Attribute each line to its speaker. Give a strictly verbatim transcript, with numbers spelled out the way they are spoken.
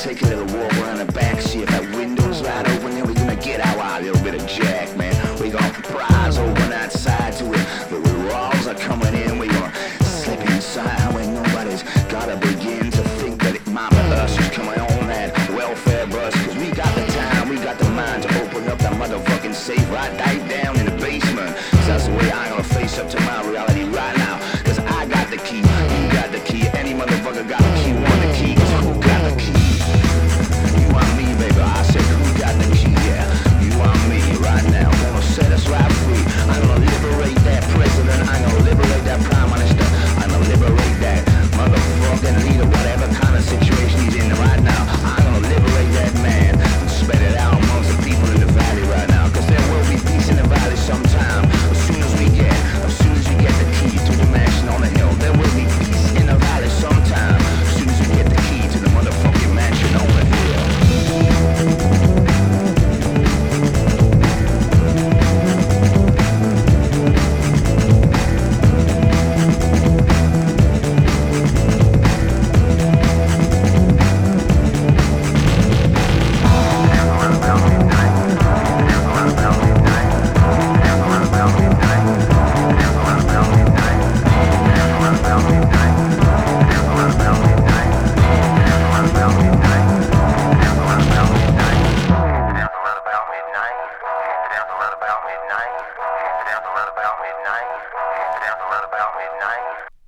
Speaker 1: take a little walk around the back, see if that window's wide open, then we're gonna get our little bit of jack, man. We gonna prize open outside to it. The walls are coming in, we gonna slip inside where nobody's gotta begin to think that it might be us who's coming on that welfare bus. Cause we got the time, we got the mind to open up that motherfucking safe right, right down in the basement. Cause that's the way I'm gonna face up to my reality right now. Cause I got the key, you got the key, any motherfucker got the key, want the key. Cause who got the key? You and me, baby. I said who got the key? Yeah, you and me right now. Gonna set us right free. I'm gonna liberate that president. I'm gonna liberate that prime minister. I'm gonna liberate that motherfucking leader, whatever kind of situation he's in right now. I'm gonna liberate that man and spread it out amongst the people in the valley right now. Cause there will be peace in the valley sometime. As soon as we get, as soon as we get the key to the mansion on the hill, there will be peace in the valley sometime. As soon as we get the key to the motherfucking mansion on the hill.
Speaker 2: Midnight.